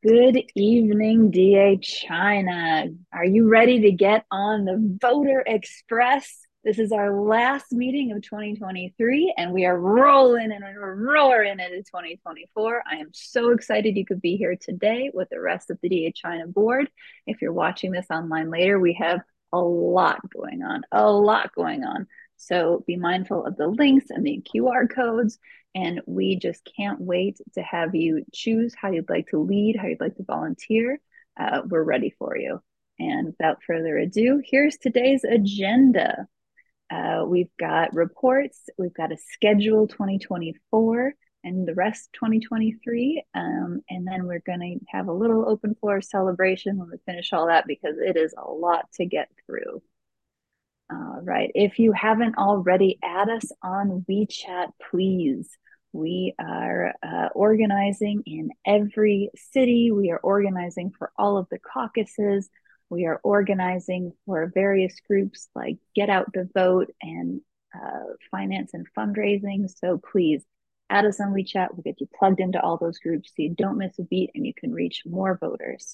Good evening, DA China. Are you ready to get on the Voter Express? This is our last meeting of 2023, and we are rolling and we're roaring into 2024. I am so excited you could be here today with the rest of the DA China board. If you're watching this online later, we have a lot going on, a lot going on. So be mindful of the links and the QR codes. And we just can't wait to have you choose how you'd like to lead, how you'd like to volunteer. We're ready for you. And without further ado, here's today's agenda. We've got reports, we've got a schedule 2024 and the rest 2023. And then we're going to have a little open floor celebration when we finish all that because it is a lot to get through. All right. If you haven't already, add us on WeChat, please. We are organizing in every city. We are organizing for all of the caucuses. We are organizing for various groups like Get Out the Vote and Finance and Fundraising. So please add us on WeChat. We'll get you plugged into all those groups so you don't miss a beat and you can reach more voters.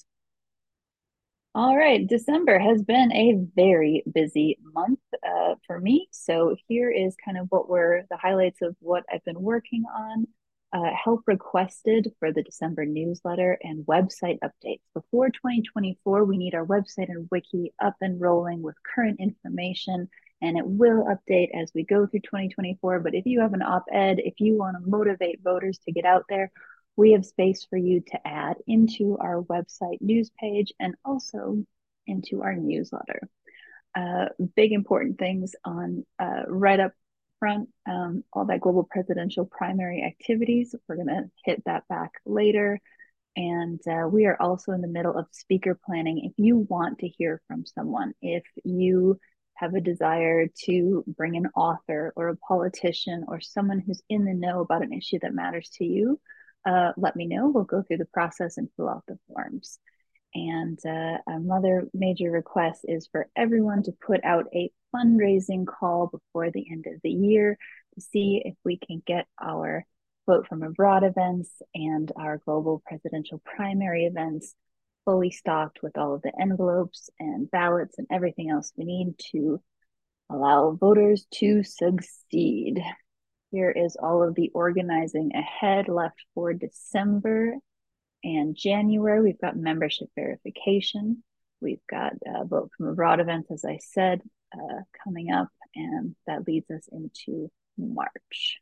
All right, December has been a very busy month for me. So here is kind of what were the highlights of what I've been working on. Help requested for the December newsletter and website updates. Before 2024, we need our website and wiki up and rolling with current information, and it will update as we go through 2024. But if you have an op-ed, if you want to motivate voters to get out there, we have space for you to add into our website news page and also into our newsletter. Big important things on right up front, all that global presidential primary activities. We're going to hit that back later. And we are also in the middle of speaker planning. If you want to hear from someone, if you have a desire to bring an author or a politician or someone who's in the know about an issue that matters to you, let me know. We'll go through the process and fill out the forms. And another major request is for everyone to put out a fundraising call before the end of the year to see if we can get our Vote from Abroad events and our global presidential primary events fully stocked with all of the envelopes and ballots and everything else we need to allow voters to succeed. Here is all of the organizing ahead left for December and January. We've got membership verification. We've got Vote from Abroad events, as I said, coming up, and that leads us into March.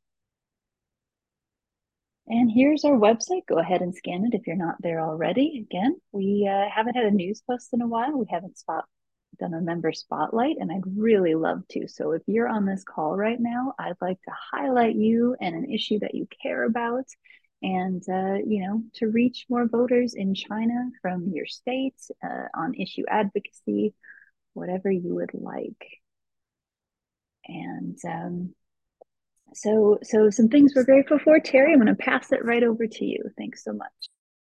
And here's our website. Go ahead and scan it if you're not there already. Again, we haven't had a news post in a while. We haven't done a member spotlight, and I'd really love to. So if you're on this call right now, I'd like to highlight you and an issue that you care about, and to reach more voters in China from your state on issue advocacy, whatever you would like. And so some things we're grateful for. Terry, I'm going to pass it right over to you. Thanks so much.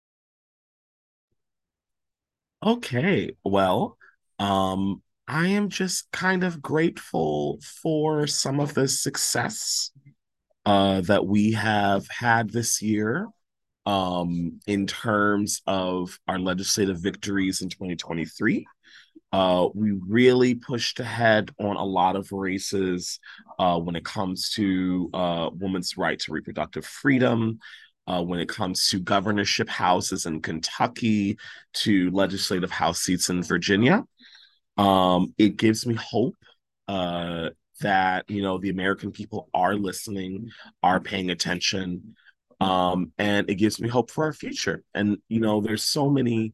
Okay, well, I am just kind of grateful for some of the success that we have had this year in terms of our legislative victories in 2023. We really pushed ahead on a lot of races when it comes to women's right to reproductive freedom, when it comes to governorship houses in Kentucky, to legislative house seats in Virginia. It gives me hope that the American people are listening, are paying attention, and it gives me hope for our future. And there's so many.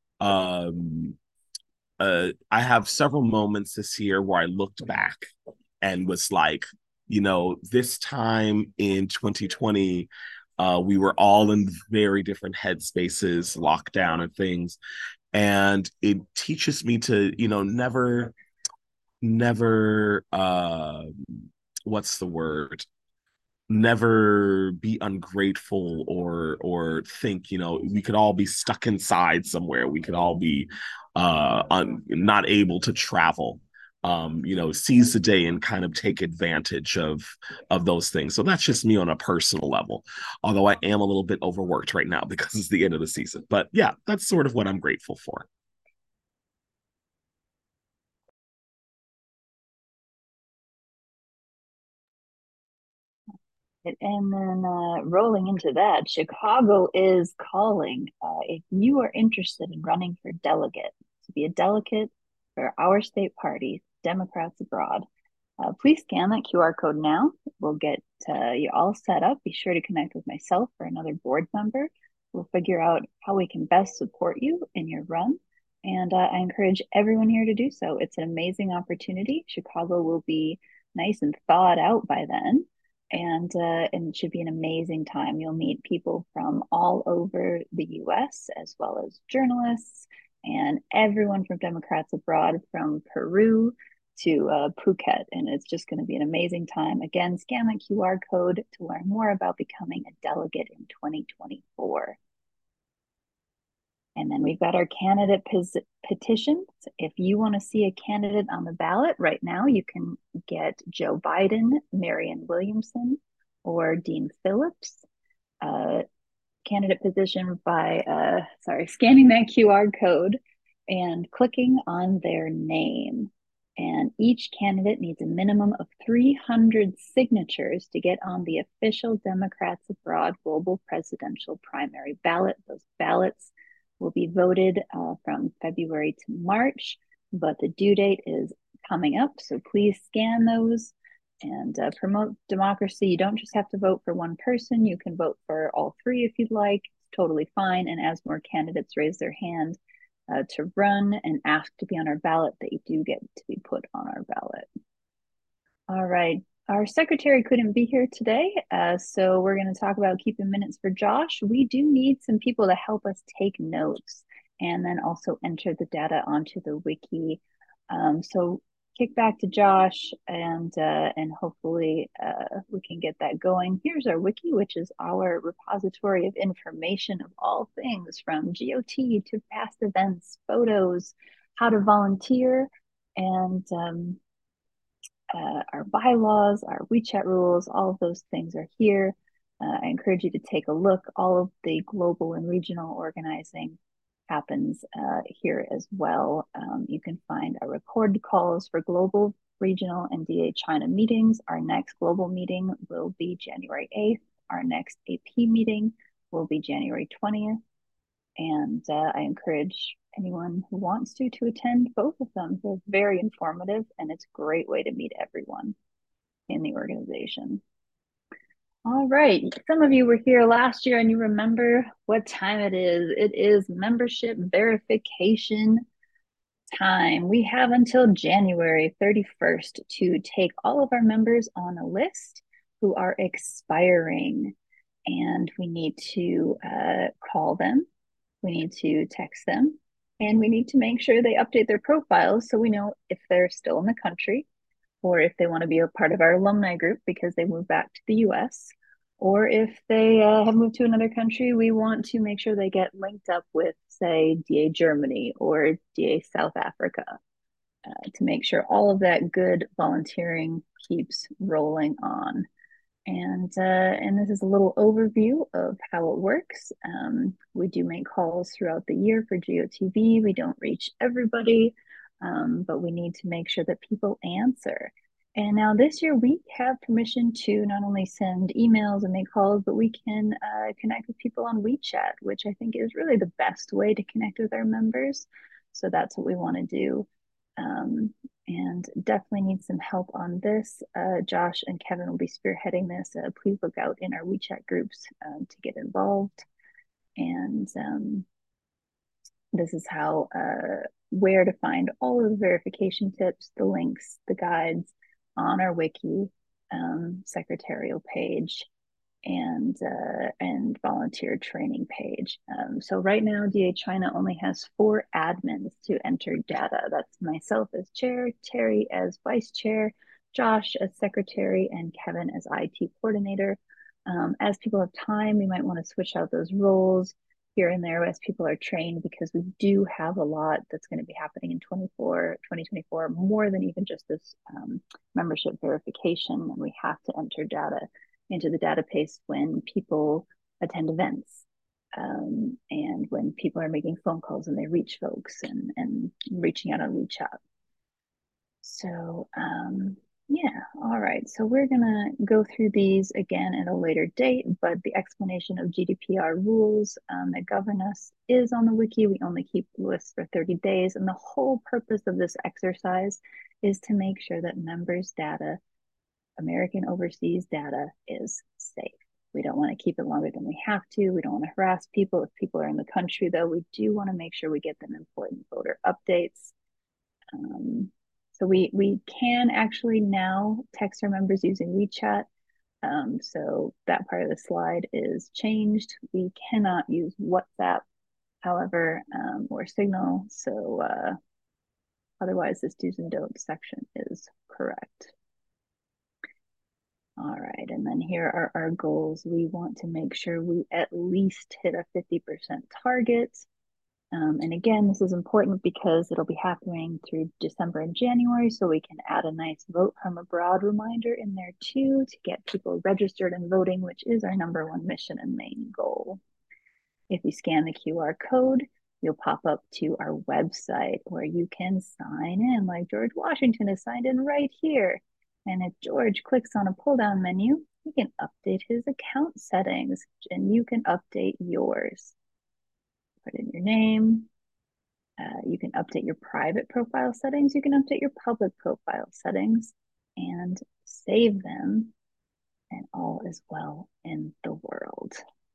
I have several moments this year where I looked back and was like, this time in 2020, we were all in very different headspaces, lockdown and things. And it teaches me to, never, what's the word? Never be ungrateful or think we could all be stuck inside somewhere, we could all be not able to travel, seize the day and kind of take advantage of those things. So that's just me on a personal level. Although I am a little bit overworked right now because it's the end of the season. But yeah, that's sort of what I'm grateful for. And then rolling into that, Chicago is calling. If you are interested in running for delegate, to be a delegate for our state party, Democrats Abroad, please scan that QR code now. We'll get you all set up. Be sure to connect with myself or another board member. We'll figure out how we can best support you in your run. And I encourage everyone here to do so. It's an amazing opportunity. Chicago will be nice and thawed out by then, and it should be an amazing time. You'll meet people from all over the U.S. as well as journalists and everyone from Democrats Abroad, from Peru to Phuket, and it's just going to be an amazing time. Again, scan that QR code to learn more about becoming a delegate in 2024. And then we've got our candidate petitions. If you want to see a candidate on the ballot right now, you can get Joe Biden, Marianne Williamson, or Dean Phillips. Candidate petition by, scanning that QR code and clicking on their name. And each candidate needs a minimum of 300 signatures to get on the official Democrats Abroad Global Presidential Primary ballot. Those ballots will be voted from February to March, but the due date is coming up. So please scan those and promote democracy. You don't just have to vote for one person. You can vote for all three if you'd like. It's totally fine. And as more candidates raise their hand to run and ask to be on our ballot, they do get to be put on our ballot. All right. Our secretary couldn't be here today, so we're going to talk about keeping minutes for Josh. We do need some people to help us take notes and then also enter the data onto the wiki. So kick back to Josh, and hopefully we can get that going. Here's our wiki, which is our repository of information of all things from GOT to past events, photos, how to volunteer, and our bylaws, our WeChat rules, all of those things are here. I encourage you to take a look. All of the global and regional organizing happens here as well. You can find our recorded calls for global, regional, and DA China meetings. Our next global meeting will be January 8th. Our next AP meeting will be January 20th. And I encourage anyone who wants to attend both of them. They're very informative, and it's a great way to meet everyone in the organization. All right, some of you were here last year and you remember what time it is. It is membership verification time. We have until January 31st to take all of our members on a list who are expiring, and we need to call them. We need to text them, and we need to make sure they update their profiles so we know if they're still in the country, or if they want to be a part of our alumni group because they moved back to the US, or if they have moved to another country. We want to make sure they get linked up with, say, DA Germany or DA South Africa, to make sure all of that good volunteering keeps rolling on. And this is a little overview of how it works. We do make calls throughout the year for GOTV. We don't reach everybody, but we need to make sure that people answer. And now this year we have permission to not only send emails and make calls, but we can connect with people on WeChat, which I think is really the best way to connect with our members. So that's what we want to do. And definitely need some help on this. Josh and Kevin will be spearheading this. Please look out in our WeChat groups to get involved. And this is how, where to find all of the verification tips, the links, the guides on our wiki, secretarial page, and volunteer training page. So right now, DA China only has 4 admins to enter data. That's myself as chair, Terry as vice chair, Josh as secretary, and Kevin as IT coordinator. As people have time, we might want to switch out those roles. here and there as people are trained, because we do have a lot that's going to be happening in 2024, more than even just this membership verification. And we have to enter data into the database when people attend events, and when people are making phone calls and they reach folks, and reaching out on WeChat. So yeah, all right. So we're gonna go through these again at a later date, but the explanation of GDPR rules that govern us is on the wiki. We only keep lists for 30 days, and the whole purpose of this exercise is to make sure that members' data, American overseas data, is safe. We don't want to keep it longer than we have to. We don't want to harass people. If people are in the country, though, we do want to make sure we get them important voter updates. So we can actually now text our members using WeChat. So that part of the slide is changed. We cannot use WhatsApp, however, or Signal. So otherwise, this do's and don'ts section is correct. All right, and then here are our goals. We want to make sure we at least hit a 50% target. And again, this is important because it'll be happening through December and January, so we can add a nice vote from abroad reminder in there too, to get people registered and voting, which is our #1 mission and main goal. If you scan the QR code, you'll pop up to our website where you can sign in, like George Washington is signed in right here. And if George clicks on a pull-down menu, he can update his account settings, and you can update yours. Put in your name. You can update your private profile settings. You can update your public profile settings and save them, and all is well in the world.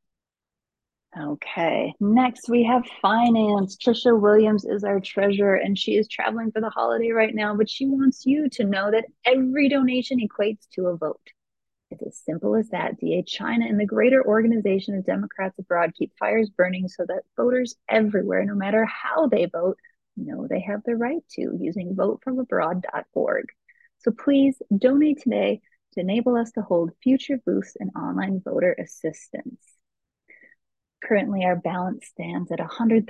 Okay, next we have finance. Trisha Williams is our treasurer, and she is traveling for the holiday right now, but she wants you to know that every donation equates to a vote. It's as simple as that. DA China and the greater organization of Democrats abroad keep fires burning so that voters everywhere, no matter how they vote, know they have the right to, using votefromabroad.org. So please donate today to enable us to hold future booths and online voter assistance. Currently, our balance stands at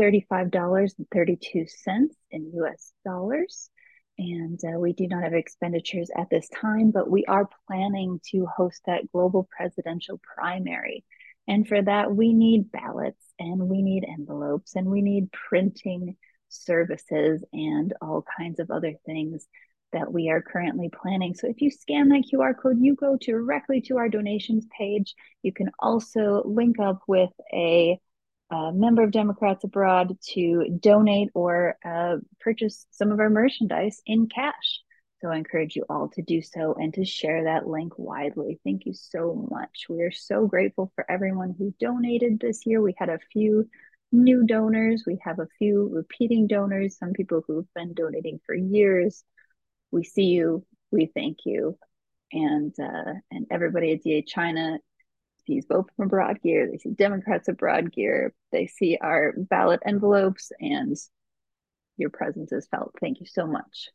$135.32 in US dollars. And we do not have expenditures at this time, but we are planning to host that global presidential primary. And for that, we need ballots, and we need envelopes, and we need printing services, and all kinds of other things that we are currently planning. So if you scan that QR code, you go directly to our donations page. You can also link up with a member of Democrats Abroad to donate or purchase some of our merchandise in cash. So I encourage you all to do so and to share that link widely. Thank you so much. We are so grateful for everyone who donated this year. We had a few new donors. We have a few repeating donors, some people who've been donating for years. We see you. We thank you. And everybody at DA China sees Vote from Abroad gear. They see Democrats Abroad gear. They see our ballot envelopes, and your presence is felt. Thank you so much.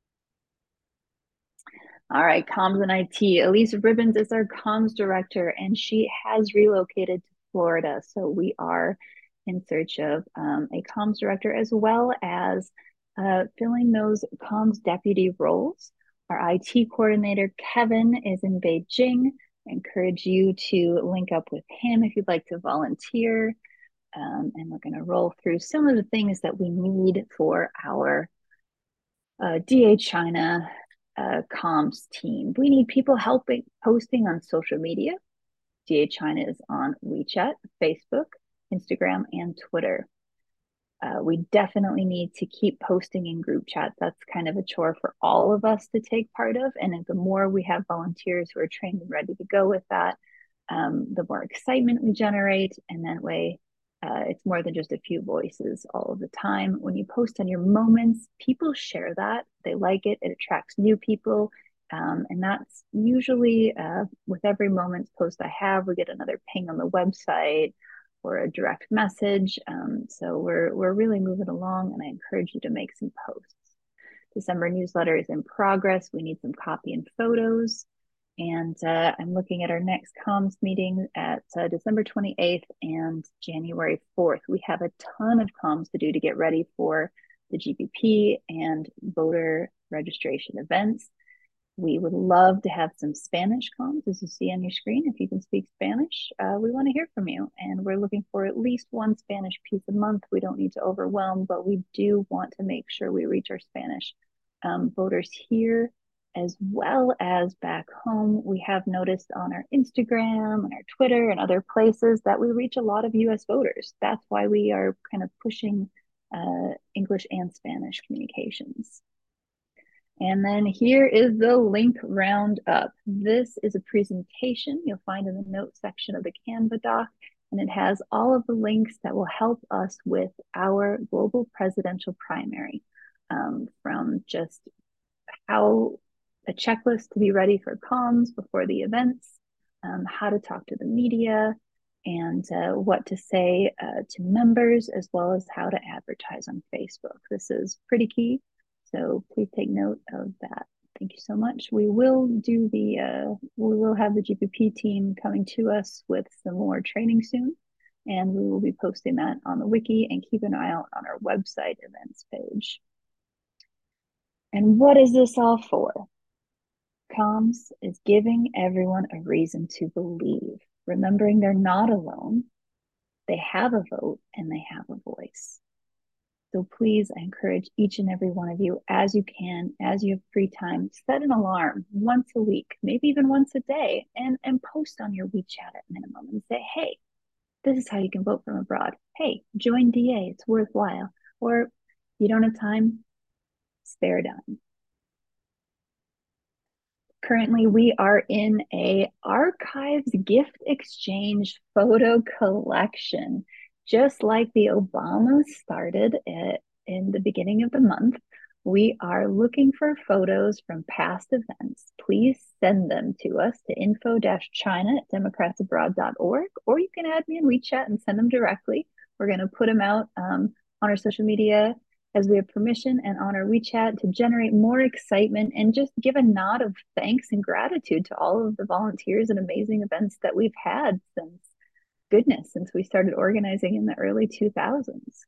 All right, comms and IT. Elise Ribbons is our comms director, and she has relocated to Florida. So we are in search of a comms director, as well as filling those comms deputy roles. Our IT coordinator, Kevin, is in Beijing. I encourage you to link up with him if you'd like to volunteer. And we're going to roll through some of the things that we need for our DA China comms team. We need people helping posting on social media. DA China is on WeChat, Facebook, Instagram, and Twitter. We definitely need to keep posting in group chats. That's kind of a chore for all of us to take part of. And the more we have volunteers who are trained and ready to go with that, the more excitement we generate. And that way, it's more than just a few voices all of the time. When you post on your moments, people share that. They like it. It attracts new people. And that's usually with every Moments post I have, we get another ping on the website or a direct message. So we're really moving along, and I encourage you to make some posts. December newsletter is in progress. We need some copy and photos. And I'm looking at our next comms meeting at December 28th and January 4th. We have a ton of comms to do to get ready for the GPP and voter registration events. We would love to have some Spanish comms, as you see on your screen. If you can speak Spanish, we want to hear from you. And we're looking for at least one Spanish piece a month. We don't need to overwhelm, but we do want to make sure we reach our Spanish voters here as well as back home. We have noticed on our Instagram and our Twitter and other places that we reach a lot of US voters. That's why we are kind of pushing English and Spanish communications. And then here is the link roundup. This is a presentation you'll find in the notes section of the Canva doc, and it has all of the links that will help us with our global presidential primary, from just how a checklist to be ready for comms before the events, how to talk to the media, and what to say to members, as well as how to advertise on Facebook. This is pretty key, so please take note of that. Thank you so much. We will have the GPP team coming to us with some more training soon, and we will be posting that on the wiki, and keep an eye out on our website events page. And what is this all for? Comms is giving everyone a reason to believe, remembering they're not alone, they have a vote, and they have a voice. So please, I encourage each and every one of you, as you can, as you have free time, set an alarm once a week, maybe even once a day, and post on your WeChat at minimum and say, hey, this is how you can vote from abroad. Hey, join DA, it's worthwhile. Or you don't have time, spare a dime. Currently, we are in a archives gift exchange photo collection. Just like the Obamas started in the beginning of the month, we are looking for photos from past events. Please send them to us to info-china@democratsabroad.org, or you can add me in WeChat and send them directly. We're going to put them out on our social media as we have permission, and on our WeChat, to generate more excitement and just give a nod of thanks and gratitude to all of the volunteers and amazing events that we've had since we started organizing in the early 2000s.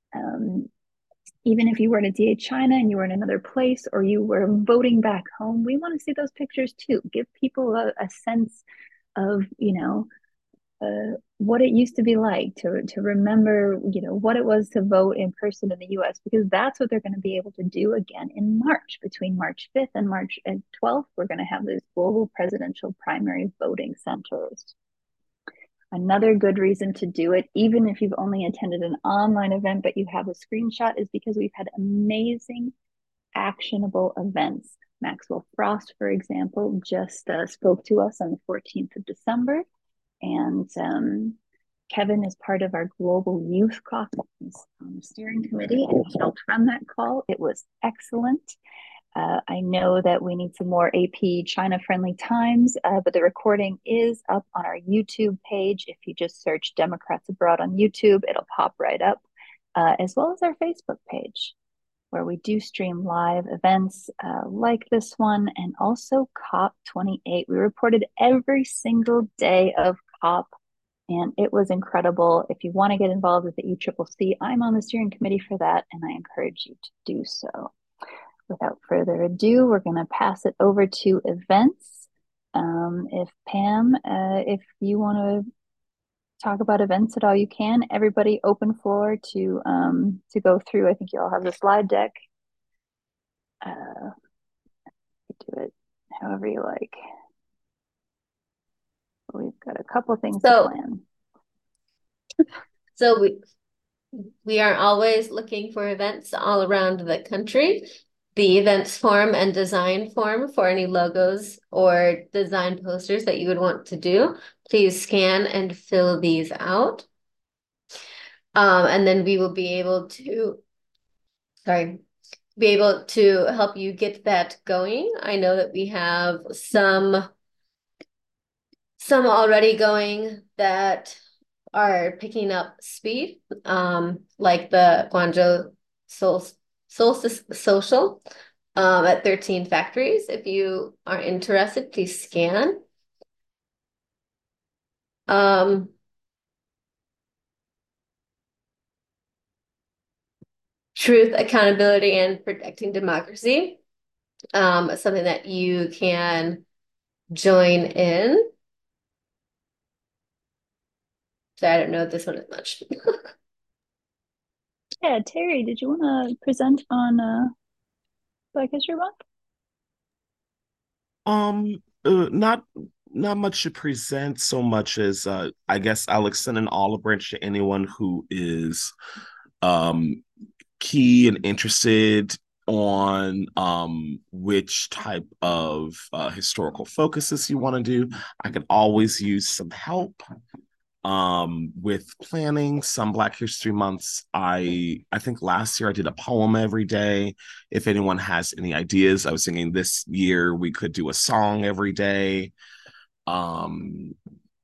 Even if you were in a DA China and you were in another place, or you were voting back home, we want to see those pictures too. Give people a sense of, what it used to be like to remember, what it was to vote in person in the US, because that's what they're going to be able to do again in March. Between March 5th and March 12th, we're going to have these global presidential primary voting centers. Another good reason to do it, even if you've only attended an online event but you have a screenshot, is because we've had amazing actionable events. Maxwell Frost, for example, just spoke to us on the 14th of December. And Kevin is part of our Global Youth Caucus steering committee and helped run that call. It was excellent. I know that we need some more AP China friendly times, but the recording is up on our YouTube page. If you just search Democrats Abroad on YouTube, it'll pop right up, as well as our Facebook page, where we do stream live events like this one, and also COP28. We reported every single day of COP, and it was incredible. If you want to get involved with the ECCC, I'm on the steering committee for that, and I encourage you to do so. Without further ado, we're going to pass it over to events. If Pam, if you want to talk about events at all, you can. Everybody, open floor to go through. I think you all have the slide deck. Do it however you like. We've got a couple things to plan. So we are always looking for events all around the country. The events form and design form for any logos or design posters that you would want to do. Please scan and fill these out. And then we will be able to, help you get that going. I know that we have some already going that are picking up speed, like the Guangzhou Solstice Social. at 13 factories. If you are interested, please scan. Um, Truth, accountability, and protecting democracy. Something that you can join in. So I don't know this one as much. Yeah, Terry, did you want to present on Black History Month? Not much to present so much as I guess I'll extend an olive branch to anyone who is um key and interested on which type of historical focuses you want to do. I can always use some help with planning some Black History Months. I think last year I did a poem every day. If anyone has any ideas, I was thinking this year we could do a song every day. um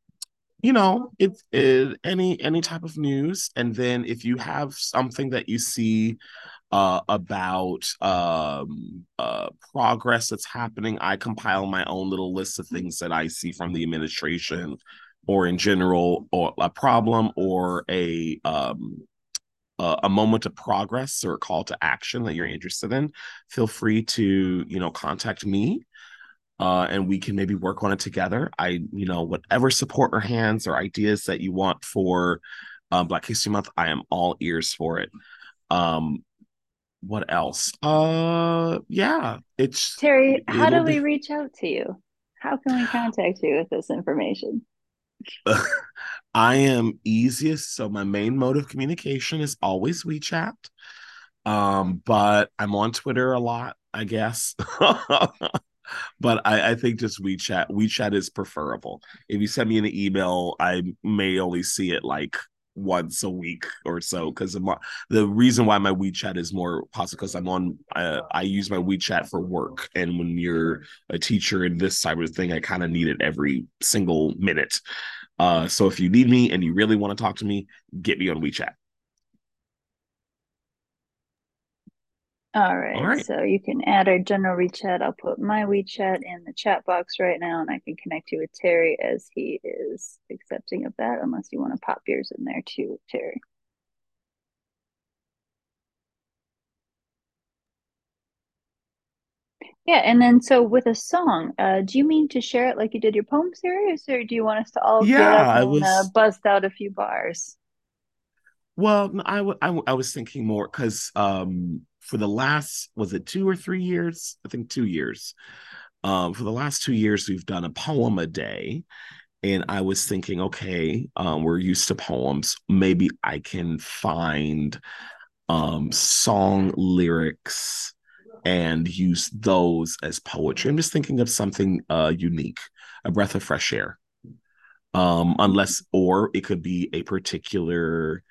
any type of news. And then if you have something that you see about progress that's happening, I compile my own little list of things that I see from the administration or in general, or a problem or a moment of progress or a call to action that you're interested in. Feel free to contact me, and we can maybe work on it together. Whatever support or hands or ideas that you want for Black History Month, I am all ears for it. Um, what else? Yeah, Terry, how do it'll we be. reach out to you? How can we contact you with this information? I am easiest, so my main mode of communication is always WeChat. But I'm on Twitter a lot, I guess. But I think just WeChat. WeChat is preferable. If you send me an email, I may only see it like once a week or so, because the reason why my WeChat is more possible because I use my WeChat for work, and when you're a teacher in this type of thing, I kind of need it every single minute. So if you need me and you really want to talk to me, get me on WeChat. All All right, right. so you can add our general WeChat. I'll put my WeChat in the chat box right now, and I can connect you with Terry as he is accepting of that, unless you want to pop yours in there too, Terry. Yeah, and then so with a song, do you mean to share it like you did your poem series, or do you want us to all get Yeah, up I and was. bust out a few bars? Well, no, I was thinking more because for the last, was it 2 or 3 years? I think 2 years. For the last 2 years, we've done a poem a day. And I was thinking, okay, we're used to poems. Maybe I can find song lyrics and use those as poetry. I'm just thinking of something unique, a breath of fresh air. Unless, or it could be a particular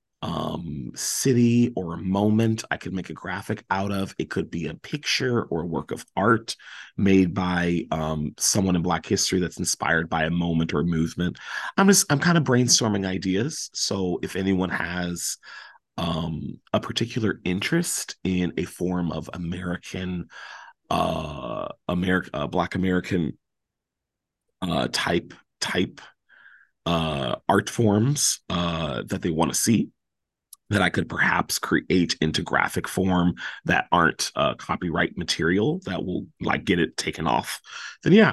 city or a moment I could make a graphic out of. It could be a picture or a work of art made by someone in Black history that's inspired by a moment or a movement. I'm kind of brainstorming ideas. So if anyone has a particular interest in a form of Black American type art forms that they want to see, that I could perhaps create into graphic form that aren't copyright material that will like get it taken off, then yeah,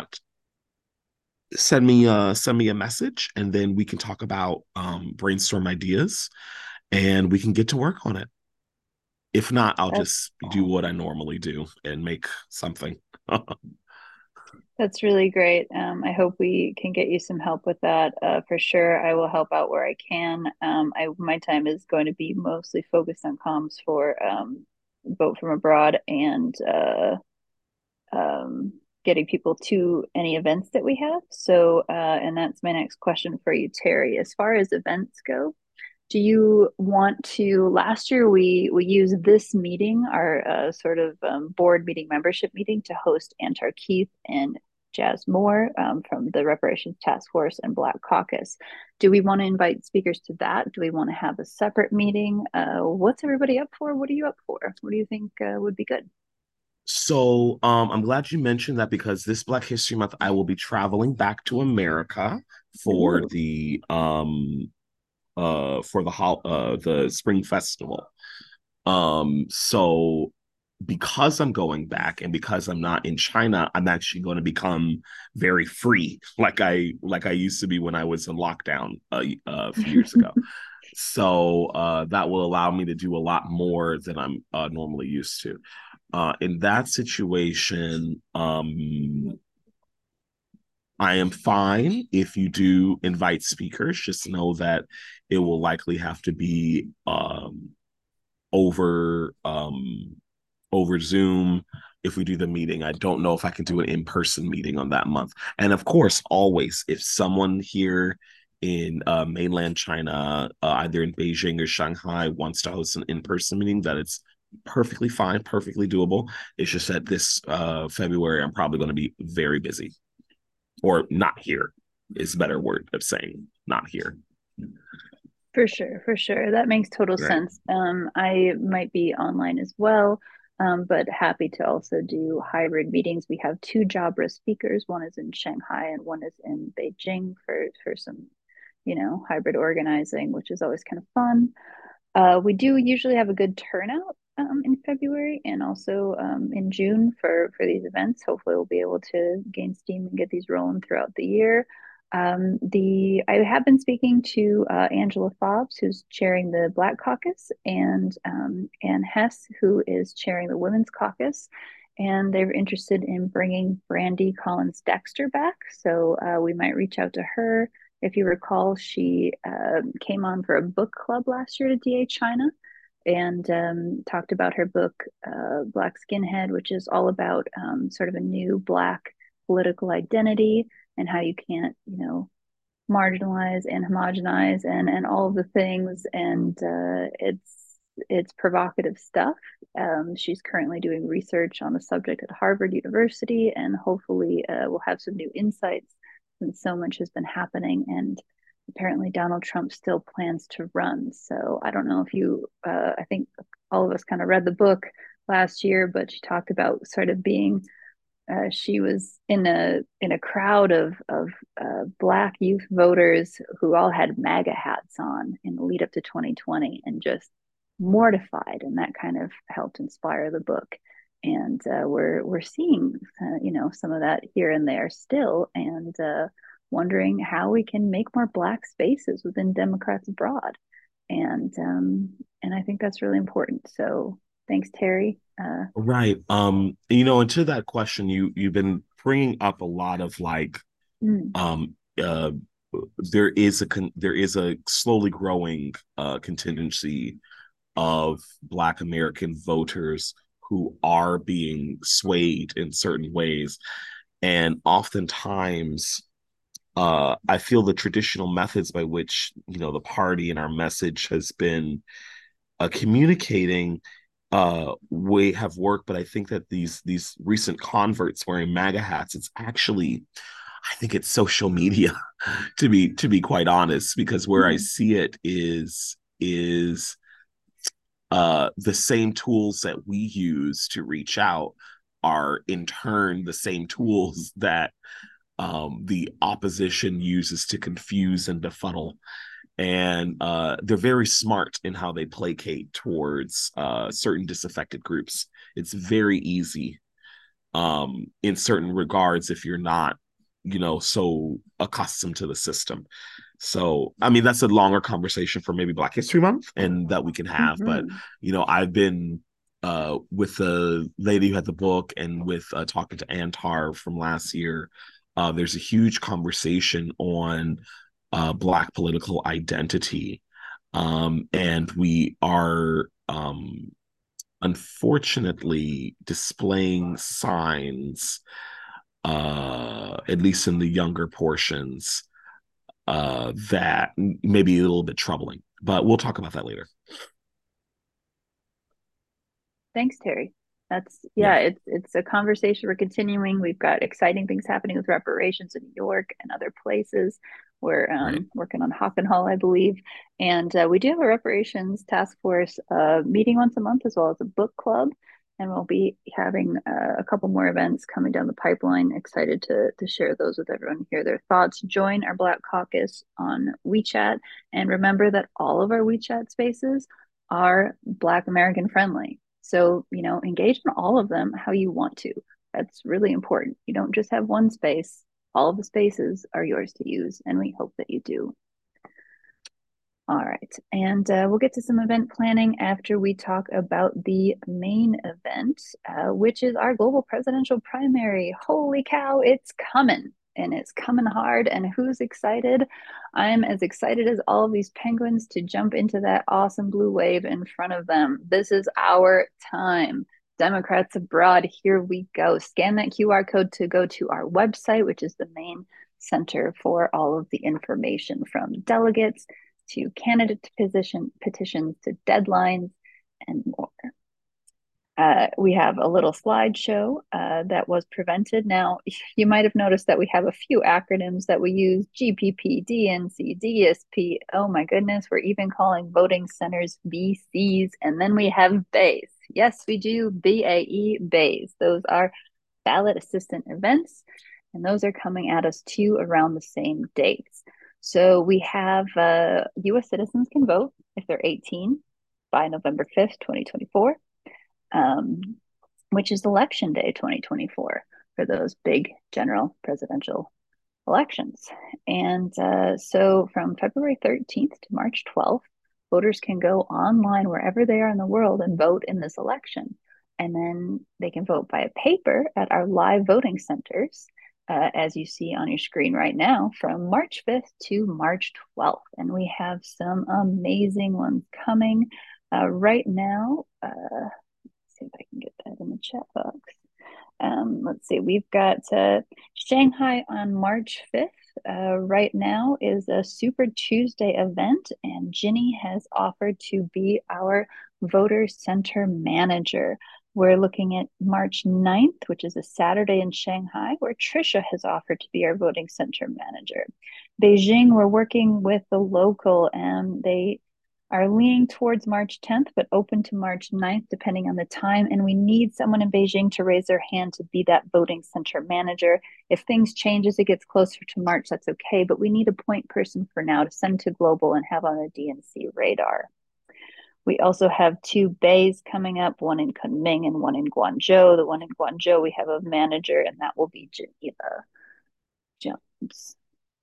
send me a message, and then we can talk about brainstorm ideas, and we can get to work on it. If not, I'll That just do what I normally do and make something. That's really great. I hope we can get you some help with that. For sure, I will help out where I can. My time is going to be mostly focused on comms for Vote from Abroad and um, getting people to any events that we have. So, and that's my next question for you, Terry. As far as events go, do you want to? Last year, we used this meeting, our sort of board meeting, membership meeting, to host Antar Keith and Jazz Moore from the Reparations Task Force and Black Caucus. Do we want to invite speakers to that? Do we want to have a separate meeting? What's everybody up for? What are you up for? What do you think would be good? So I'm glad you mentioned that because this Black History Month, I will be traveling back to America for Ooh, the Spring Festival. So because I'm going back and because I'm not in China, I'm actually going to become very free, like I used to be when I was in lockdown a few years ago. So that will allow me to do a lot more than I'm normally used to. In that situation, I am fine if you do invite speakers. Just know that it will likely have to be over over Zoom if we do the meeting. I don't know if I can do an in-person meeting on that month. And of course, always, if someone here in mainland China, either in Beijing or Shanghai, wants to host an in-person meeting, that it's perfectly fine, perfectly doable. It's just that this February, I'm probably going to be very busy, or not here is a better word of saying not here. for sure, for sure. That makes total Right. sense. I might be online as well, but happy to also do hybrid meetings. We have two Jabra speakers. One is in Shanghai and one is in Beijing for some, hybrid organizing, which is always kind of fun. We do usually have a good turnout in February and also in June for these events. Hopefully, we'll be able to gain steam and get these rolling throughout the year. The I have been speaking to Angela Fobbs, who's chairing the Black Caucus, and Ann Hess, who is chairing the Women's Caucus. And they're interested in bringing Brandy Collins Dexter back. So we might reach out to her. If you recall, she came on for a book club last year to DA China and talked about her book, Black Skinhead, which is all about sort of a new Black political identity and how you can't, marginalize and homogenize and all of the things. And it's provocative stuff. She's currently doing research on the subject at Harvard University, and hopefully we'll have some new insights since so much has been happening. And apparently Donald Trump still plans to run. So I don't know if I think all of us kind of read the book last year, but she talked about sort of being she was in a crowd of Black youth voters who all had MAGA hats on in the lead up to 2020 and just mortified, and that kind of helped inspire the book. And we're seeing some of that here and there still, and wondering how we can make more Black spaces within Democrats abroad, and I think that's really important. So thanks, Terry. Right. And to that question, you've been bringing up a lot of like Mm, um uh there is a slowly growing contingency of Black American voters who are being swayed in certain ways. And oftentimes I feel the traditional methods by which, the party and our message has been communicating way have worked, but I think that these recent converts wearing MAGA hats, it's actually, I think it's social media to be quite honest, because where I mm, see it is the same tools that we use to reach out are in turn the same tools that the opposition uses to confuse and befuddle. And they're very smart in how they placate towards certain disaffected groups. It's very easy in certain regards if you're not, so accustomed to the system. So, I mean, that's a longer conversation for maybe Black History Month and that we can have. But, mhm. I've been with the lady who had the book and with talking to Antar from last year. There's a huge conversation on Black political identity. And we are unfortunately displaying signs, at least in the younger portions, that may be a little bit troubling. But we'll talk about that later. Thanks, Terry. That's Yeah. yeah, it's a conversation we're continuing. We've got exciting things happening with reparations in New York and other places. We're Right. working on Hocken Hall, I believe, and we do have a reparations task force meeting once a month as well as a book club. and we'll be having a couple more events coming down the pipeline. Excited to share those with everyone, hear their thoughts. Join our Black Caucus on WeChat, and remember that all of our WeChat spaces are Black American friendly. So, engage in all of them how you want to. That's really important. You don't just have one space. All of the spaces are yours to use, and we hope that you do. All right, and we'll get to some event planning after we talk about the main event, which is our global presidential primary. Holy cow, it's coming, and it's coming hard. And who's excited? I'm as excited as all of these penguins to jump into that awesome blue wave in front of them. This is our time. Democrats abroad, here we go. Scan that QR code to go to our website, which is the main center for all of the information from delegates to candidate petitions to deadlines and more. We have a little slideshow that was prevented. Now, you might have noticed that we have a few acronyms that we use: GPP, DNC, DSP. Oh my goodness, we're even calling voting centers VCs. And then we have BAEs. Yes, we do, BAE, BAEs. Those are ballot assistant events, and those are coming at us too around the same dates. So we have U.S. citizens can vote if they're 18 by November 5th, 2024, which is Election Day 2024 for those big general presidential elections. And so from February 13th to March 12th, voters can go online wherever they are in the world and vote in this election. And then they can vote by paper at our live voting centers, as you see on your screen right now, from March 5th to March 12th. And we have some amazing ones coming right now. Let's see if I can get that in the chat box. Let's see, we've got Shanghai on March 5th. Right now is a Super Tuesday event, and Ginny has offered to be our voter center manager. We're looking at March 9th, which is a Saturday in Shanghai, where Trisha has offered to be our voting center manager. Beijing, we're working with the local, and they are leaning towards March 10th, but open to March 9th, depending on the time. And we need someone in Beijing to raise their hand to be that voting center manager. If things change as it gets closer to March, that's okay, but we need a point person for now to send to global and have on the DNC radar. We also have two BAEs coming up, one in Kunming and one in Guangzhou. The one in Guangzhou, we have a manager, and that will be Geneva Jones.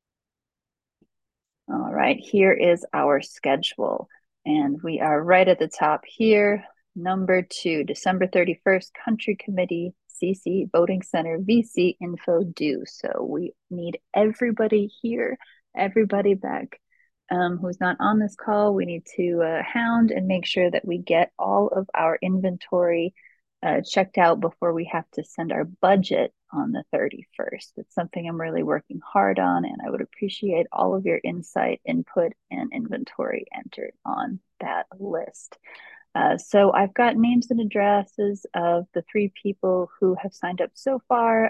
All right, here is our schedule. And we are right at the top here. Number 2, December 31st, Country Committee, CC, Voting Center, VC, info due. So we need everybody here, everybody back who's not on this call. We need to hound and make sure that we get all of our inventory checked out before we have to send our budget on the 31st. It's something I'm really working hard on, and I would appreciate all of your insight, input, and inventory entered on that list. So I've got names and addresses of the 3 people who have signed up so far.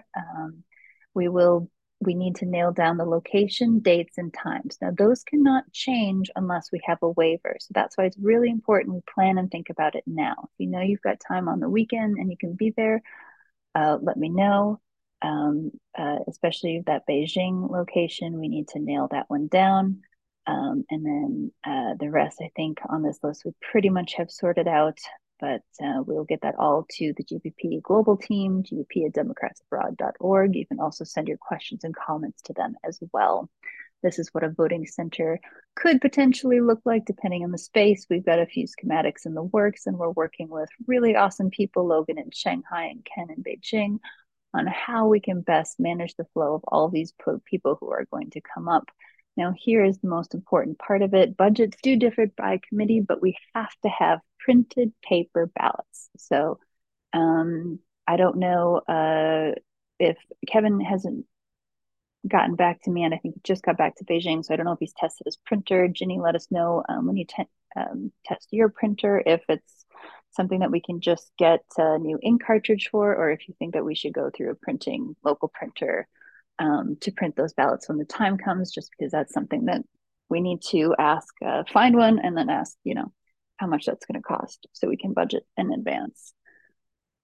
We need to nail down the location, dates, and times. Now, those cannot change unless we have a waiver. So that's why it's really important we plan and think about it now. If you know you've got time on the weekend and you can be there, let me know. Especially that Beijing location, we need to nail that one down. And then the rest, I think, on this list, we pretty much have sorted out, but we'll get that all to the GPP global team, gpp@democratsabroad.org. You can also send your questions and comments to them as well. This is what a voting center could potentially look like depending on the space. We've got a few schematics in the works, and we're working with really awesome people, Logan in Shanghai and Ken in Beijing, on how we can best manage the flow of all these people who are going to come up. Now, here is the most important part of it. Budgets do differ by committee, but we have to have printed paper ballots. So I don't know if Kevin hasn't gotten back to me, and I think he just got back to Beijing, so I don't know if he's tested his printer. Ginny, let us know when you test your printer, if it's something that we can just get a new ink cartridge for, or if you think that we should go through a local printer to print those ballots when the time comes, just because that's something that we need to ask, find one, and then ask, how much that's going to cost so we can budget in advance.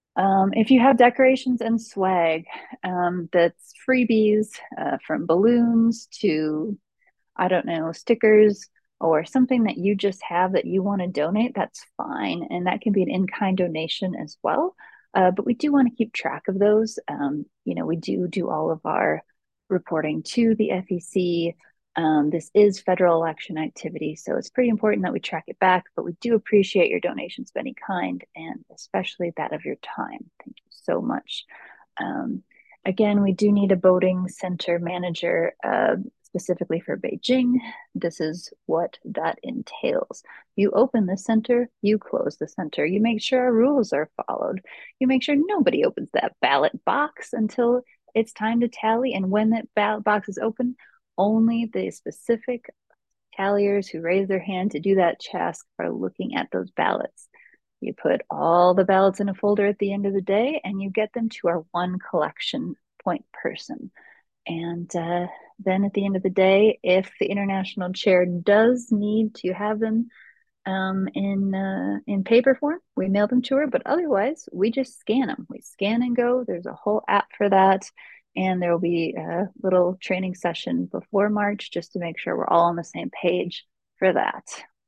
If you have decorations and swag, that's freebies from balloons to, I don't know, stickers or something that you just have that you want to donate, that's fine. And that can be an in-kind donation as well. But we do want to keep track of those. We do all of our reporting to the FEC. This is federal election activity, so it's pretty important that we track it back, but we do appreciate your donations of any kind, and especially that of your time. Thank you so much. Um, Again, we do need a voting center manager specifically for Beijing. This is what that entails. You open the center, you close the center, you make sure our rules are followed, you make sure nobody opens that ballot box until it's time to tally. And when that ballot box is open, only the specific talliers who raise their hand to do that task are looking at those ballots. You put all the ballots in a folder at the end of the day and you get them to our one collection point person. And then at the end of the day, if the international chair does need to have them in paper form, we mail them to her. But otherwise, we just scan them. We scan and go. There's a whole app for that. And there will be a little training session before March just to make sure we're all on the same page for that.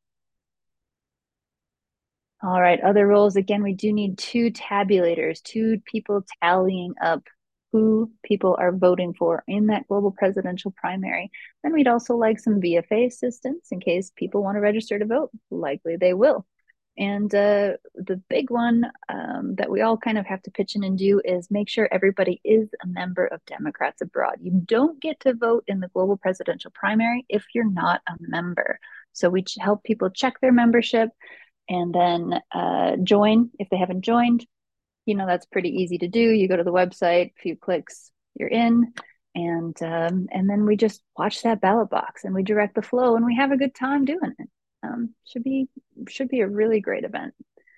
All right, other roles. Again, we do need two tabulators, two people tallying up who people are voting for in that global presidential primary. Then we'd also like some VFA assistance in case people want to register to vote. Likely they will. And the big one that we all kind of have to pitch in and do is make sure everybody is a member of Democrats Abroad. You don't get to vote in the global presidential primary if you're not a member. So we help people check their membership and then join if they haven't joined. That's pretty easy to do. You go to the website, a few clicks, you're in, and then we just watch that ballot box and we direct the flow and we have a good time doing it. Should be a really great event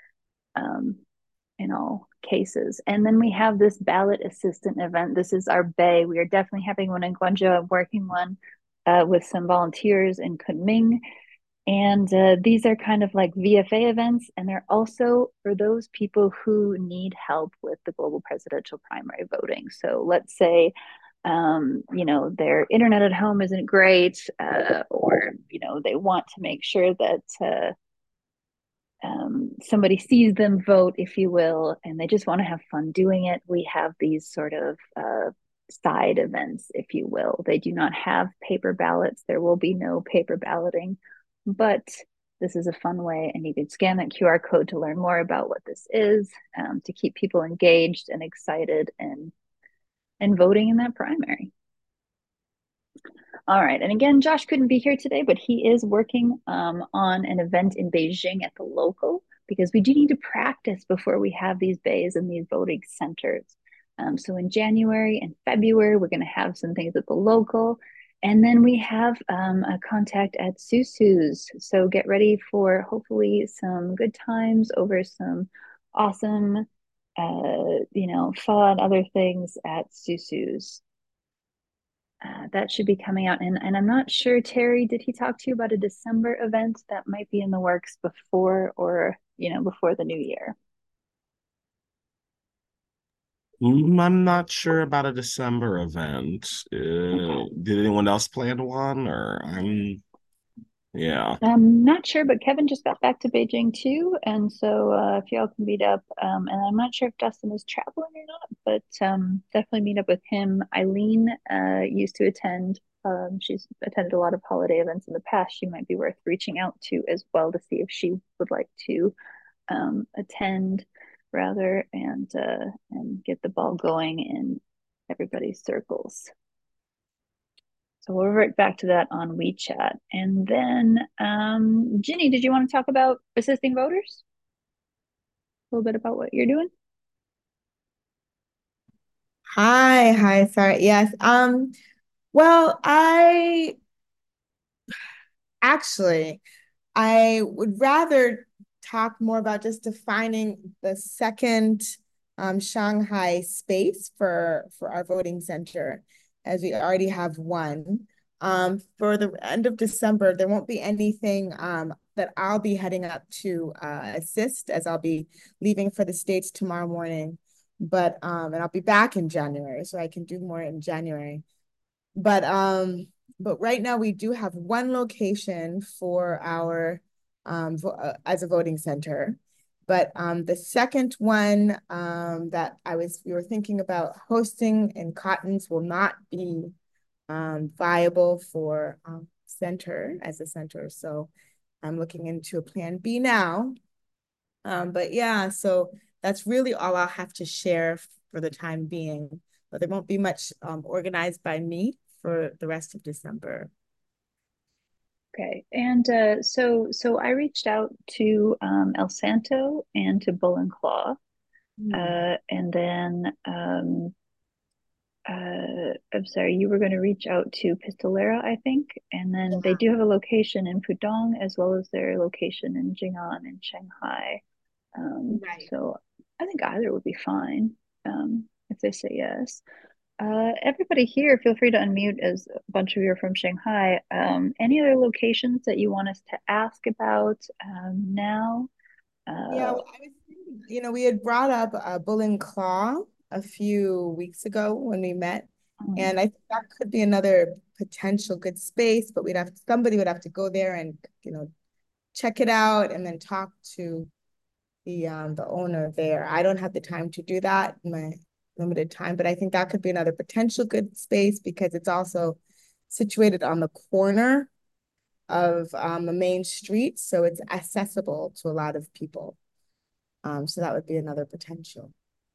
in all cases. And then we have this ballot assistant event. This is our Bay. We are definitely having one in Guangzhou. I'm working one with some volunteers in Kunming. And these are kind of like VFA events, and they're also for those people who need help with the global presidential primary voting. So let's say, their internet at home isn't great, or, they want to make sure that somebody sees them vote, if you will, and they just want to have fun doing it. We have these sort of side events, if you will. They do not have paper ballots. There will be no paper balloting, but this is a fun way, and you can scan that QR code to learn more about what this is, to keep people engaged and excited and voting in that primary. All right. And again, Josh couldn't be here today, but he is working on an event in Beijing at the local because we do need to practice before we have these bays and these voting centers. So in January and February, we're going to have some things at the local. And then we have a contact at Susu's. So get ready for hopefully some good times over some awesome, fun other things at Susu's. That should be coming out. And I'm not sure, Terry, did he talk to you about a December event that might be in the works before the new year? I'm not sure about a December event. Okay. Did anyone else plan one, or yeah. I'm not sure, but Kevin just got back to Beijing too. And so if y'all can meet up, and I'm not sure if Dustin is traveling or not, but definitely meet up with him. Eileen used to attend. She's attended a lot of holiday events in the past. She might be worth reaching out to as well to see if she would like to attend rather and get the ball going in everybody's circles. So we'll revert back to that on WeChat. And then, Ginny, did you want to talk about assisting voters? A little bit about what you're doing? Hi, sorry. Yes. Well, actually I would rather talk more about just defining the second Shanghai space for our voting center, as we already have one. For the end of December, there won't be anything that I'll be heading up to assist, as I'll be leaving for the States tomorrow morning. And I'll be back in January, so I can do more in January. But but right now we do have one location for our as a voting center. But the second one that we were thinking about hosting in Cottons will not be viable for center as a center. So I'm looking into a plan B now. But yeah, so that's really all I'll have to share for the time being. But there won't be much organized by me for the rest of December. Okay, and so I reached out to El Santo and to Bull and Claw, and then I'm sorry, you were going to reach out to Pistolera, I think, and then they do have a location in Pudong as well as their location in Jing'an in Shanghai. Right. So I think either would be fine if they say yes. Everybody here, feel free to unmute as a bunch of you are from Shanghai. Any other locations that you want us to ask about now? Yeah, well, we had brought up Bull and Claw a few weeks ago when we met, and I think that could be another potential good space, but somebody would have to go there and check it out and then talk to the owner there. I don't have the time to do that in my limited time, but I think that could be another potential good space because it's also situated on the corner of the main street, so it's accessible to a lot of people. So that would be another potential.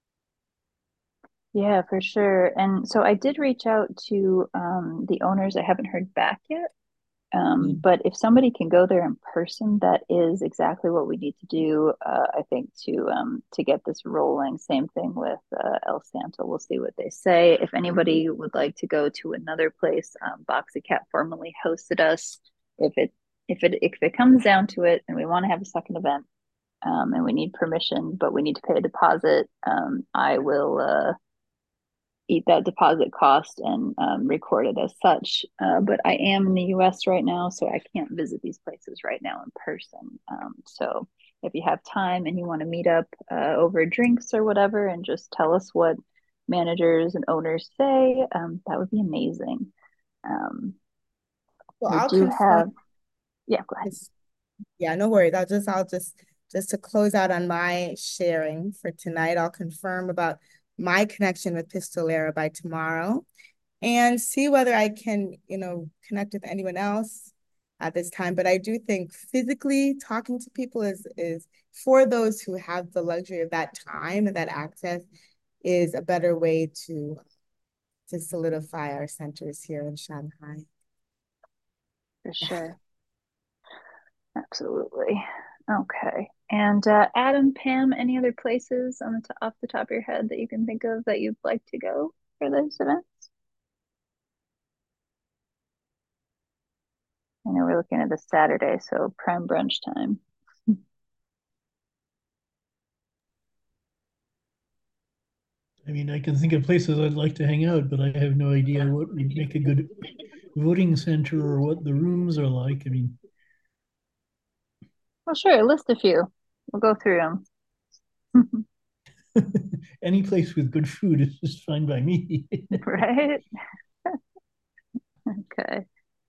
Yeah, for sure. And so I did reach out to the owners. I haven't heard back yet. But if somebody can go there in person, that is exactly what we need to do. I think to get this rolling. Same thing with El Santo. We'll see what they say. If anybody would like to go to another place, Boxy Cat formerly hosted us. If it comes down to it, and we want to have a second event, and we need permission, but we need to pay a deposit, I will eat that deposit cost and record it as such. But I am in the US right now, so I can't visit these places right now in person. So if you have time and you want to meet up over drinks or whatever and just tell us what managers and owners say, that would be amazing. Well, We I'll do confirm. have, yeah, go ahead. Yeah, no worries. I'll just to close out on my sharing for tonight, I'll confirm about my connection with Pistolera by tomorrow and see whether I can, connect with anyone else at this time. But I do think physically talking to people is for those who have the luxury of that time and that access is a better way to solidify our centers here in Shanghai. For sure. Absolutely. Okay. And Adam, Pam, any other places off the top of your head that you can think of that you'd like to go for this event? I know we're looking at this Saturday, so prime brunch time. I mean, I can think of places I'd like to hang out, but I have no idea what would make a good voting center or what the rooms are like. I mean, Well, sure, list a few. We'll go through them. any place with good food is just fine by me. Right? Okay.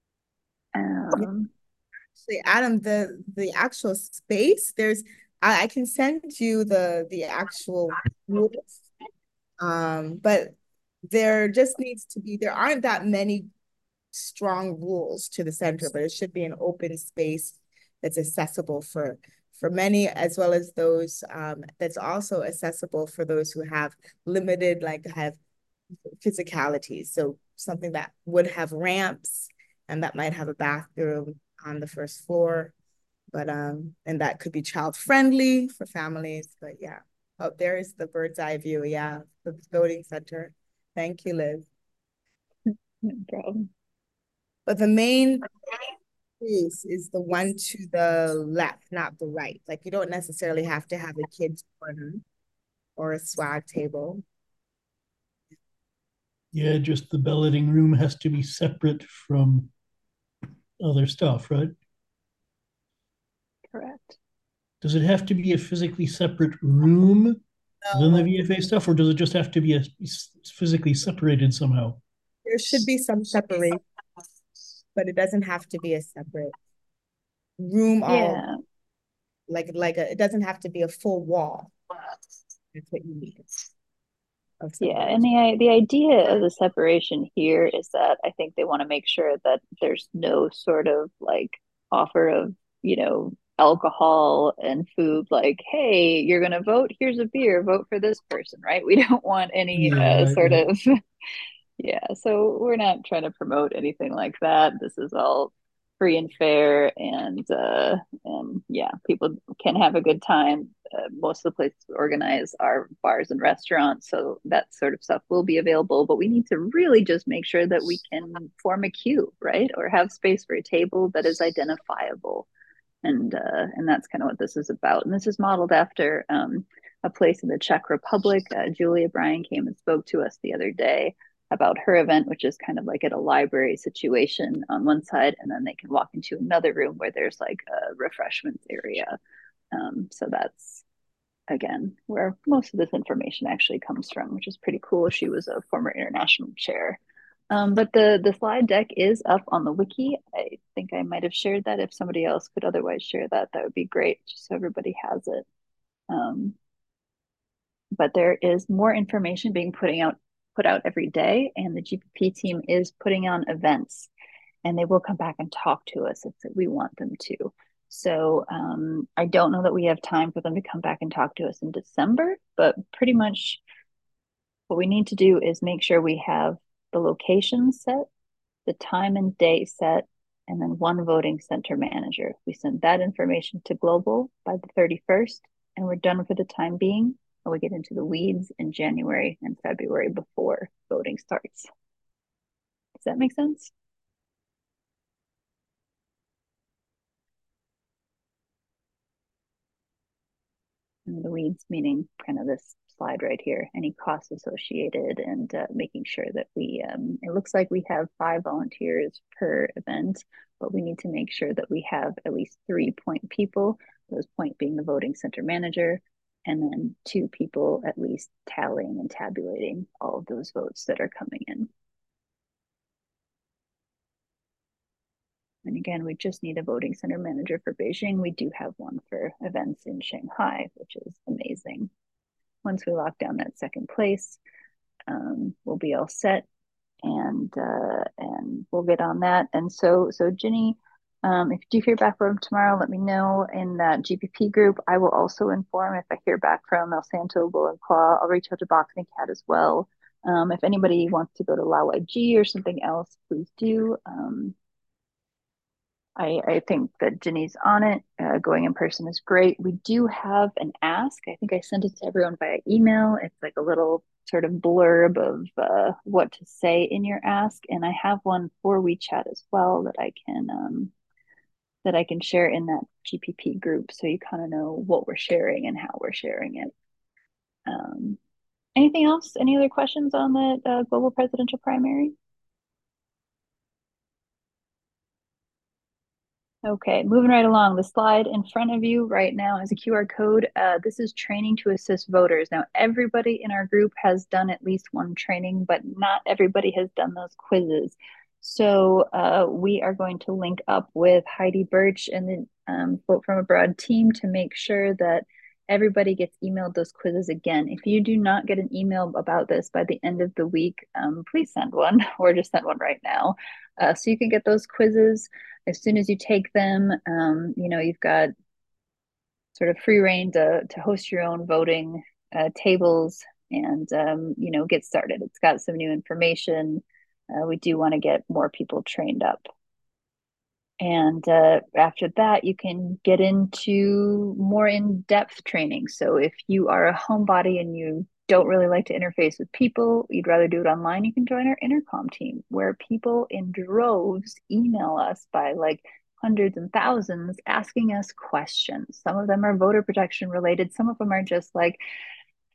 Actually, Adam, the actual space, I can send you the actual rules. But there aren't that many strong rules to the center, but it should be an open space that's accessible for many, as well as those that's also accessible for those who have limited, like have physicalities. So something that would have ramps and that might have a bathroom on the first floor, but and that could be child friendly for families. But yeah. Oh, there is the bird's eye view. Yeah, the voting center. Thank you, Liz. No problem. But the main space is the one to the left, not the right. Like you don't necessarily have to have a kids corner or a swag table. Yeah, just the balloting room has to be separate from other stuff, right? Correct. Does it have to be a physically separate room than the No, VFA stuff, or does it just have to be physically separated somehow? there should be some separation, but it doesn't have to be a separate room all Yeah. it doesn't have to be a full wall. That's what you need of Yeah, and separation. the idea of the separation here is that I think they want to make sure that there's no sort of like offer of, alcohol and food, like, hey, you're gonna vote, here's a beer, vote for this person, right? We don't want any Yeah, right, sort right. of yeah, so we're not trying to promote anything like that. This is all free and fair, and yeah, people can have a good time. Most of the places we organize are bars and restaurants, so that sort of stuff will be available. But we need to really just make sure that we can form a queue, right, or have space for a table that is identifiable, and that's kind of what this is about. And this is modeled after a place in the Czech Republic. Julia Bryan came and spoke to us the other day about her event, which is kind of like at a library situation on one side, and then they can walk into another room where there's like a refreshments area. So that's again where most of this information actually comes from, which is pretty cool. She was a former international chair. But the slide deck is up on the wiki. I think I might have shared that. If somebody else could otherwise share that, that would be great, just so everybody has it. Um, but there is more information being put out every day, and the GPP team is putting on events, and they will come back and talk to us if we want them to. So I don't know that we have time for them to come back and talk to us in December, but pretty much what we need to do is make sure we have the location set, the time and day set, and then one voting center manager. We send that information to Global by the 31st, and we're done for the time being. And we get into the weeds in January and February before voting starts. Does that make sense? And the weeds meaning kind of this slide right here, any costs associated, and making sure that it looks like we have 5 volunteers per event, but we need to make sure that we have at least 3 point people, those point being the voting center manager, and then 2 people at least tallying and tabulating all of those votes that are coming in. And again, we just need a voting center manager for Beijing. We do have one for events in Shanghai, which is amazing. Once we lock down that second place, we'll be all set, and we'll get on that. And so Ginny, if you do hear back from tomorrow, let me know in that GPP group. I will also inform if I hear back from El Santo, Bull and Claw. I'll reach out to Botany Cat as well. If anybody wants to go to Lao IG or something else, please do. I think that Ginny's on it. Going in person is great. We do have an ask. I think I sent it to everyone via email. It's like a little sort of blurb of what to say in your ask, and I have one for WeChat as well that I can share in that GPP group, so you kind of know what we're sharing and how we're sharing it. Anything else? Any other questions on the global presidential primary? Okay, moving right along. The slide in front of you right now is a QR code. This is training to assist voters. Now, everybody in our group has done at least one training, but not everybody has done those quizzes. So we are going to link up with Heidi Birch and the Vote from Abroad team to make sure that everybody gets emailed those quizzes again. If you do not get an email about this by the end of the week, please send one or just send one right now. So you can get those quizzes as soon as you take them. You've got sort of free reign to host your own voting tables and get started. It's got some new information. We do want to get more people trained up. And after that, you can get into more in-depth training. So if you are a homebody and you don't really like to interface with people, you'd rather do it online, you can join our intercom team, where people in droves email us by like hundreds and thousands asking us questions. Some of them are voter protection related. Some of them are just like,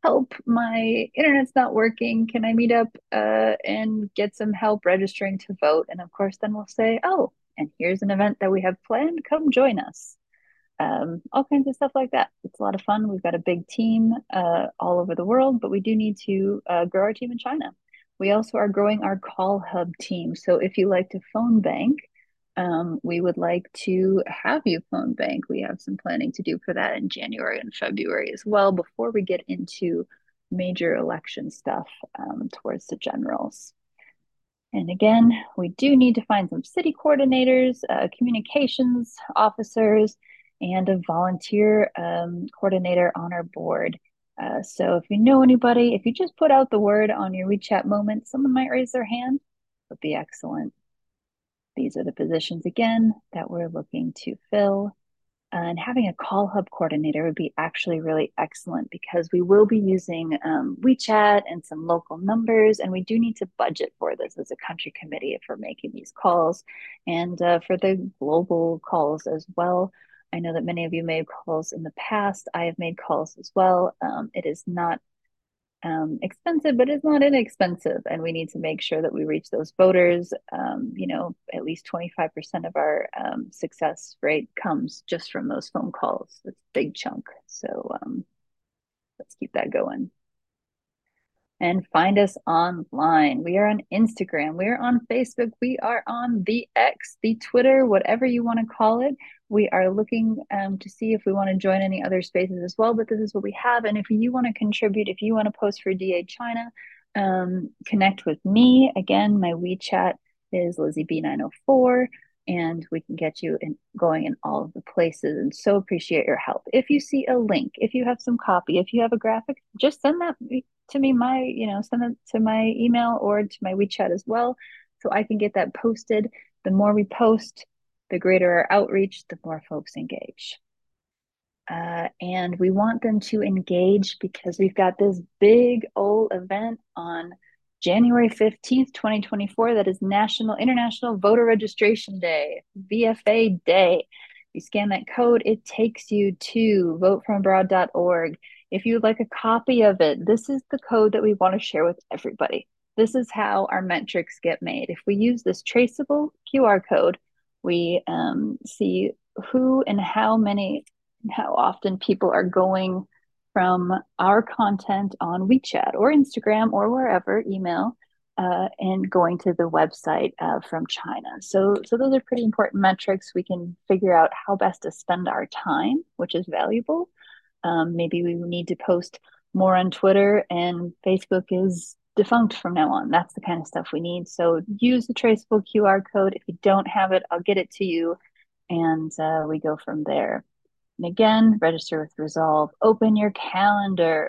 help, my internet's not working. Can I meet up and get some help registering to vote? And of course, then we'll say, oh, and here's an event that we have planned. Come join us. All kinds of stuff like that. It's a lot of fun. We've got a big team all over the world, but we do need to grow our team in China. We also are growing our call hub team. So if you like to phone bank, we would like to have you phone bank. We have some planning to do for that in January and February as well before we get into major election stuff towards the generals. And again, we do need to find some city coordinators, communications officers, and a volunteer coordinator on our board. So if you know anybody, if you just put out the word on your WeChat moment, someone might raise their hand. Would be excellent. These are the positions again that we're looking to fill. And having a call hub coordinator would be actually really excellent because we will be using WeChat and some local numbers, and we do need to budget for this as a country committee if we're making these calls, and for the global calls as well. I know that many of you made calls in the past. I have made calls as well. It is not expensive, but it's not inexpensive. And we need to make sure that we reach those voters. At least 25% of our success rate comes just from those phone calls. It's a big chunk. So let's keep that going. And find us online. We are on Instagram. We are on Facebook. We are on the X, the Twitter, whatever you want to call it. We are looking to see if we want to join any other spaces as well, but this is what we have. And if you want to contribute, if you want to post for DA China, connect with me. Again, my WeChat is LizzieB904, and we can get you going in all of the places. And so appreciate your help. If you see a link, if you have some copy, if you have a graphic, just send that to me, send it to my email or to my WeChat as well, so I can get that posted. The more we post, the greater our outreach, the more folks engage. And we want them to engage because we've got this big old event on January 15th, 2024. That is International Voter Registration Day, VFA Day. You scan that code, it takes you to votefromabroad.org. If you'd like a copy of it, this is the code that we want to share with everybody. This is how our metrics get made. If we use this traceable QR code, we see who and how often people are going from our content on WeChat or Instagram or wherever, email, and going to the website from China. So those are pretty important metrics. We can figure out how best to spend our time, which is valuable. Maybe we need to post more on Twitter, and Facebook is defunct from now on. That's the kind of stuff we need. So use the traceable QR code. If you don't have it, I'll get it to you, and we go from there. And again, register with Resolve. Open your calendar.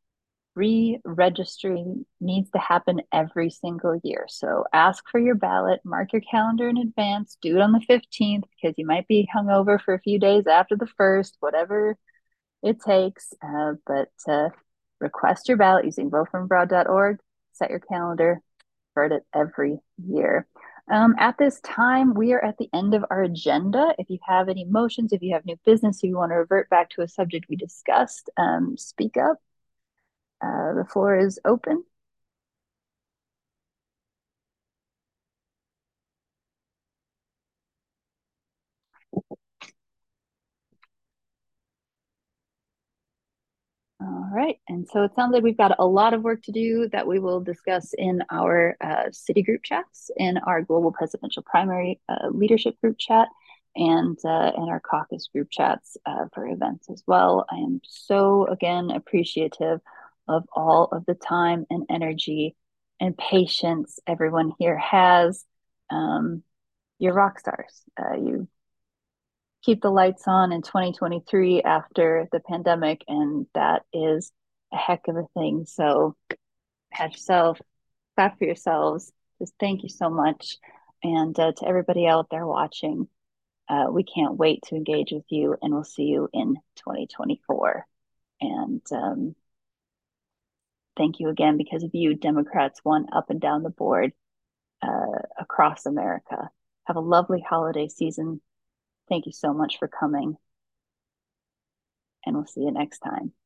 Re-registering needs to happen every single year. So ask for your ballot, mark your calendar in advance, do it on the 15th because you might be hungover for a few days after the 1st, whatever it takes. But request your ballot using votefromabroad.org, set your calendar, start it every year. At this time, we are at the end of our agenda. If you have any motions, if you have new business, if you want to revert back to a subject we discussed, speak up. The floor is open. All right, and so it sounds like we've got a lot of work to do that we will discuss in our city group chats, in our global presidential primary leadership group chat, and in our caucus group chats for events as well. I am so, again, appreciative of all of the time and energy and patience everyone here has. You're rock stars. You keep the lights on in 2023 after the pandemic, and that is a heck of a thing. So pat yourself, clap for yourselves. Just thank you so much. And to everybody out there watching, we can't wait to engage with you, and we'll see you in 2024. And thank you again. Because of you, Democrats won up and down the board across America. Have a lovely holiday season. Thank you so much for coming, and we'll see you next time.